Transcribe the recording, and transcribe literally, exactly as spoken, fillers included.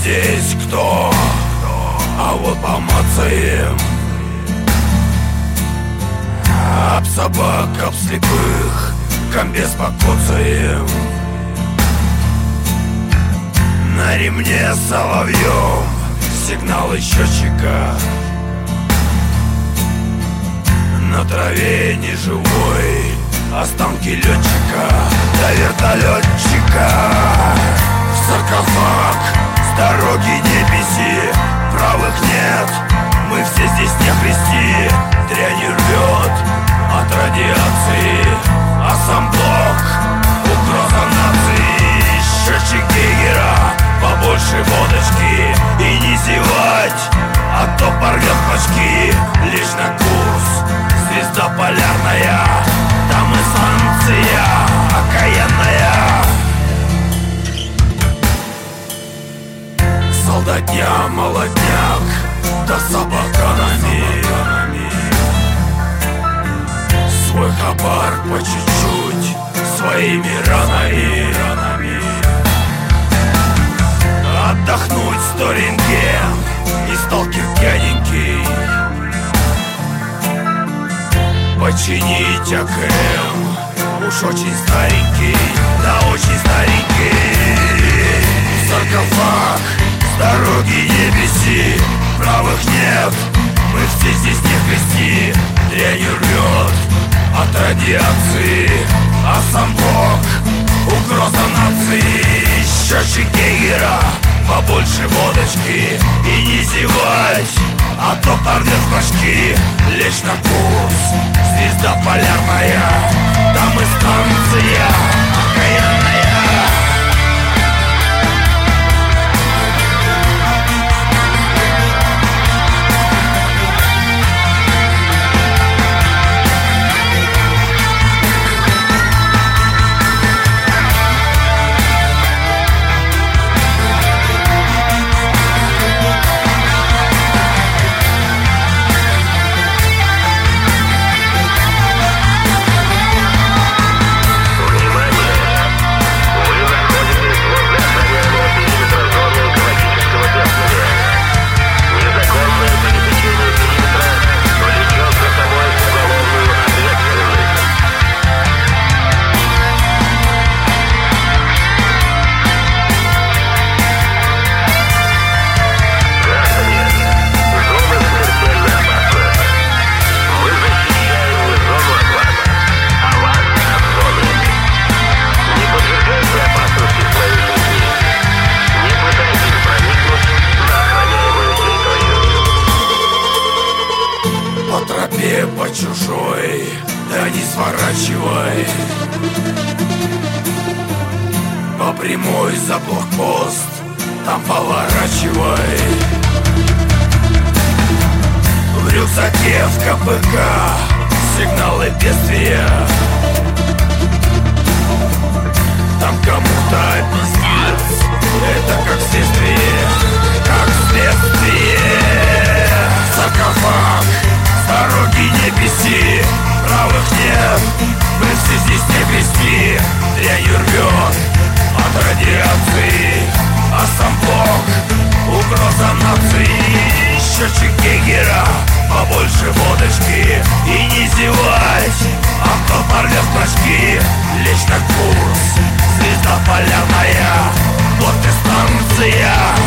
здесь кто? А вот помацаем. Об собак, об слепых, комбез покоцаем. На ремне соловьем сигналы счетчика. На траве неживой останки летчика до вертолетчика. В саркофаг с дороги не беси, правых нет, мы все здесь не христи. Дрянь рвет от радиации, а сам блок угроза нации. Счетчик Гейгера, побольше водочки и не зевать, а то порвет башки. Лишь на курс, звезда полярная, там и станция окаянная. Солдатня, молодняк, да собаканами. Свой хабар по чуть-чуть, своими ранами. Отдохнуть сто рентген и сталкер пьяненький. Починить АКМ, уж очень старенький, да очень старенький. Саркофаг с дороги не беси, правых нет, мы все здесь не христи. Дрянь рвет от радиации, а сам Бог угроза нации. Счетчик Гейгера, побольше водочки и не зевать, а то порвет башки. Лечь на курс, звезда полярная, там и станция окаянная. По чужой, да не сворачивай. По прямой за блокпост, там поворачивай. В рюкзаке в КПК сигналы бедствия. Там кому-то пиздец, это как следствие, как следствие. Саркофаг, с дороги не беси, правых нет, мы все здесь не христи. Дрянь рвет от радиации, а сам Бог угроза нации. Счетчик Гейгера, побольше водочки и не зевать, а то порвет башки. Лечь на курс, звезда полярная, вот и станция